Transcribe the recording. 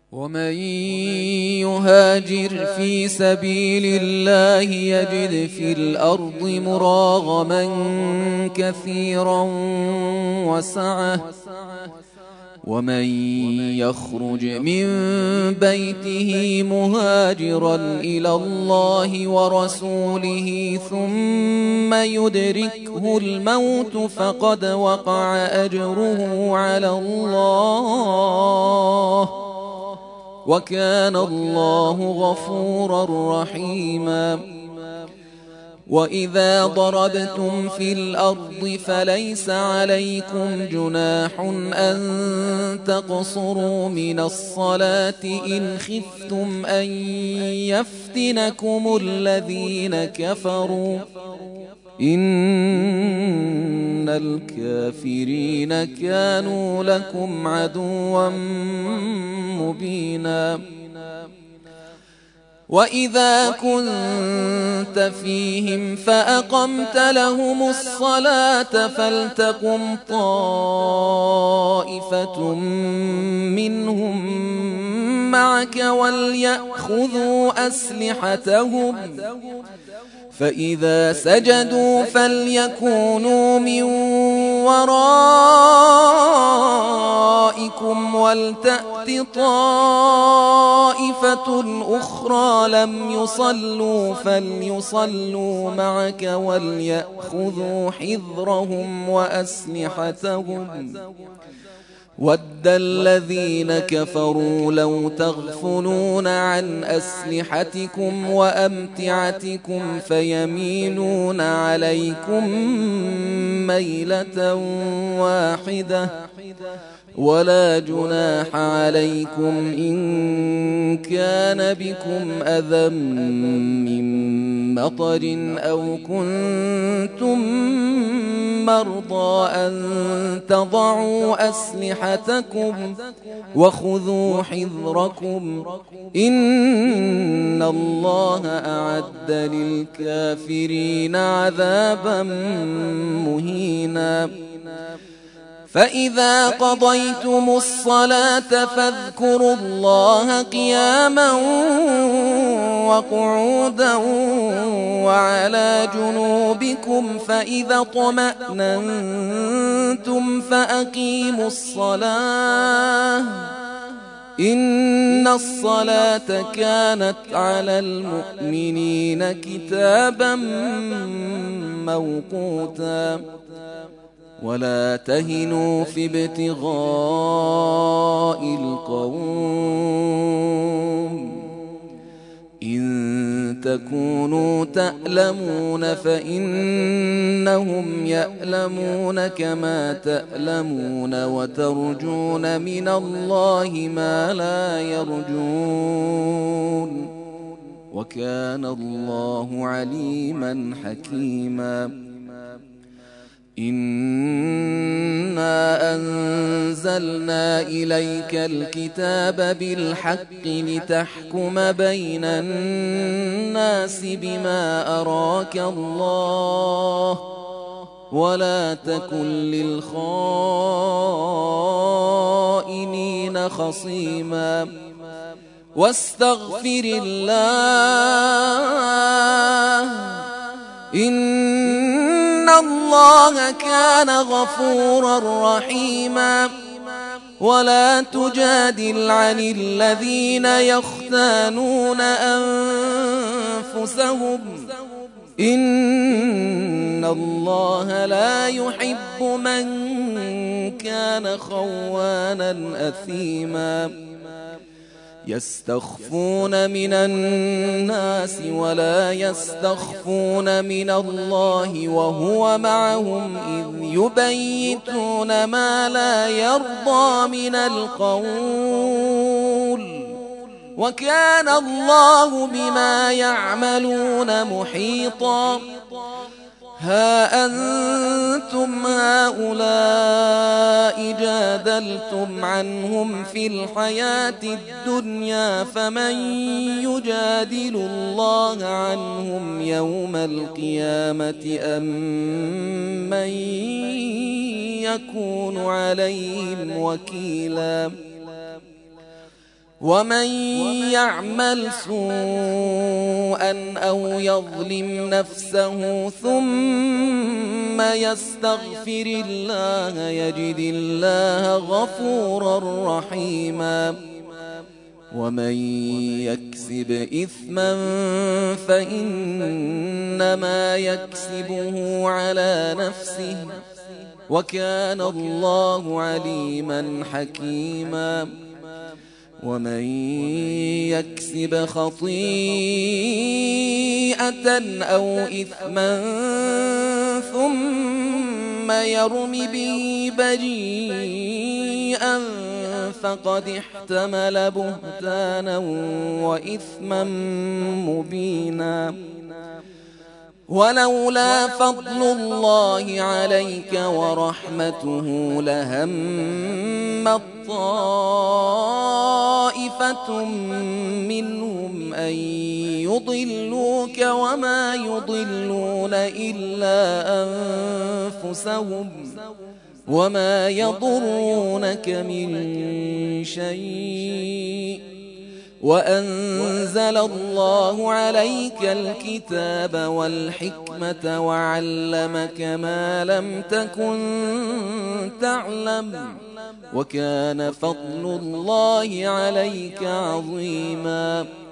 ومن يهاجر في سبيل الله يجد في الأرض مراغما كثيرا وسعة ومن يخرج من بيته مهاجرا إلى الله ورسوله ثم يدركه الموت فقد وقع أجره على الله وكان الله غفورا رحيما. وإذا ضربتم في الأرض فليس عليكم جناح أن تقصروا من الصلاة إن خفتم أن يفتنكم الذين كفروا إن الكافرين كانوا لكم عدوا مبينا. وإذا كنت فيهم فأقمت لهم الصلاة فلتقم طائفة منهم معك وليأخذوا أسلحتهم فإذا سجدوا فليكونوا من ورائكم ولتأت طائفة أخرى لم يصلوا فليصلوا معك وليأخذوا حذرهم وأسلحتهم ود الذين كفروا لو تغفلون عن أسلحتكم وأمتعتكم فيميلون عليكم ميلة واحدة ولا جناح عليكم إن كان بكم أذى من مطر أو كنتم مرضى أن تضعوا أسلحتكم وخذوا حذركم إن الله أعد للكافرين عذابا مهينا. فإذا قضيتم الصلاة فاذكروا الله قياما وقعودا وعلى جنوبكم فإذا اطمأننتم فأقيموا الصلاة إن الصلاة كانت على المؤمنين كتابا موقوتا. ولا تهنوا في ابتغاء القوم إن تكونوا تألمون فإنهم يألمون كما تألمون وترجون من الله ما لا يرجون وكان الله عليما حكيما. إنا أنزلنا إليك الكتاب بالحق لتحكم بين الناس بما أراك الله ولا تكن للخائنين خصيما واستغفر الله إن الله كان غفورا رحيما. ولا تجادل عن الذين يختانون أنفسهم إن الله لا يحب من كان خوانا أثيما. يستخفون من الناس ولا يستخفون من الله وهو معهم إذ يبيتون ما لا يرضى من القول وكان الله بما يعملون محيطا. ها أنتم هؤلاء جادلتم عنهم في الحياة الدنيا فمن يجادل الله عنهم يوم القيامة أم من يكون عليهم وكيلا. ومن يعمل سوءا أو يظلم نفسه ثم يستغفر الله يجد الله غفورا رحيما ومن يكسب إثما فإنما يكسبه على نفسه وكان الله عليما حكيما ومن يكسب خطيئة أو إثما ثم يرم به بريئا فقد احتمل بهتانا وإثما مبينا ولولا فضل الله عليك ورحمته لهم طائفة منهم أن يضلوك وما يضلون إلا أنفسهم وما يضرونك من شيء وأنزل الله عليك الكتاب والحكمة وعلمك ما لم تكن تعلم وكان فضل الله عليك عظيما